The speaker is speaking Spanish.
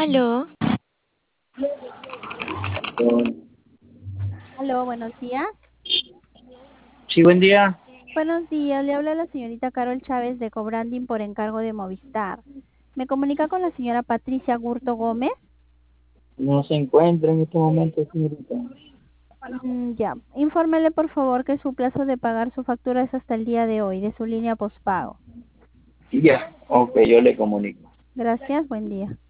Aló, Aló, buenos días. Sí, buen día. Buenos días, le habla la señorita Carol Chávez de Cobranding por encargo de Movistar. ¿Me comunica con la señora Patricia Gurto Gómez? No se encuentra en este momento, señorita. Ya, infórmele por favor que su plazo de pagar su factura es hasta el día de hoy, de su línea postpago. Ya, ok, yo le comunico. Gracias, buen día.